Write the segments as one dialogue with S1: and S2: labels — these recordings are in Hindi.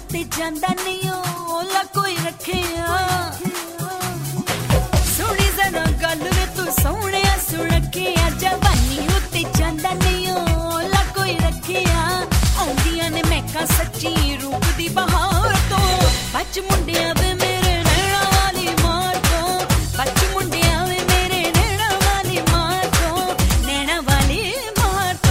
S1: उत्ते जांदा नहीं ओला कोई रखे सोनी जरा गल वे तू सोने सुनके जवानी उत्ते जांदा नहीं ओला कोई रखे आउंदियां ने महका सच्ची रूप दी बहार तो बच मुंडिया वे मेरे नैना वाली मार तो बच मुंडिया वे मेरे नैना वाली मार तो नैना वाली मार तो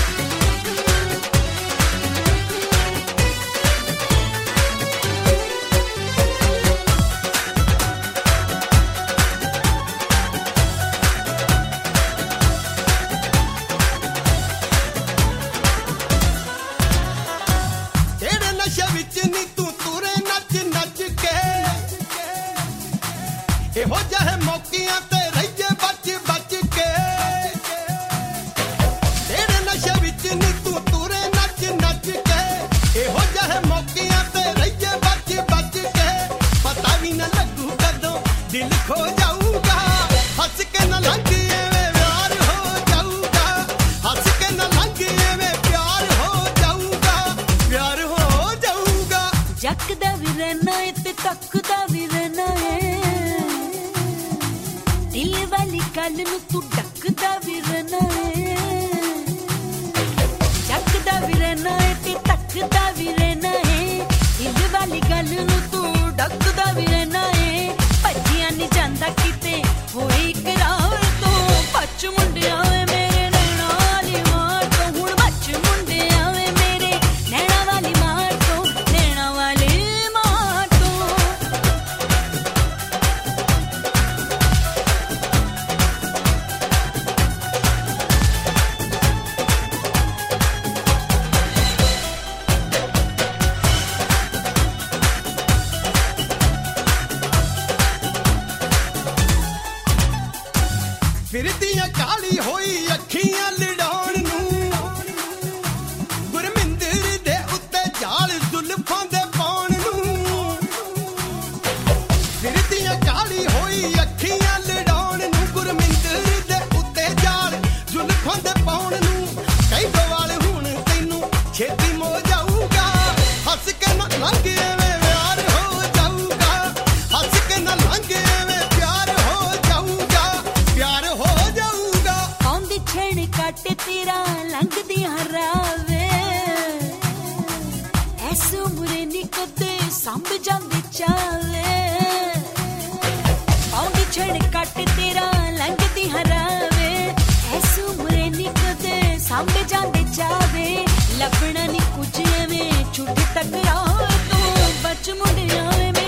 S2: हो जाए मौकियां ते रहिए बच बच के तेरे नशे विच नी तू तुरे नच नच के हो जाए मौकियां ते रहिए बच बच के पता भी न लगू कदों दिल खो जाऊगा हंस के न लंघ एवें प्यार हो जाऊगा हंस के न लंघ एवें प्यार हो जाऊगा प्यार हो जाऊगा
S1: जकदा भी रहना है ते तकदा भी रहना है दिल वाली गल नू तू डकदा भी रहना है जकदा भी रहना है ते तकदा भी रहना है दिल वाली गल नू तू डकदा भी रहना है भजिया नहीं जांदा किते होए इकरार तो बच मुंडिया वे मेरे नैना वाली मार तो हुण बच मुंडिया वे मेरे नैना वाली मार तो नैना वाली मार तो
S2: फिरदियां काली होई अखियां लड़ाउण नूं गुरमिंदर दे उत्ते जाल जुल्फां दे पाउण नूं फिरदियां काली होई अखियां लड़ाउण नूं गुरमिंदर दे उत्ते जाल जुल्फां दे पाउण नूं कई गवाल हुण तैनूं छेती मो जाऊगा हंस के न लंघ एवें प्यार हो जाऊगा हंस के न लंघ एवें प्यार हो जाऊगा प्यार हो जाऊगा
S1: आउंदी छेड़ काट तेरा लंघदी हरावे ऐसे उम्रे नी कदे संभ जांदे चावे आउंदी छेड़ काट तेरा लंघदी हरावे ऐसे उम्रे नी कदे संभ जांदे चावे लभना नी कुछ एवें छुट टकराओ तू बच मुंडिया वे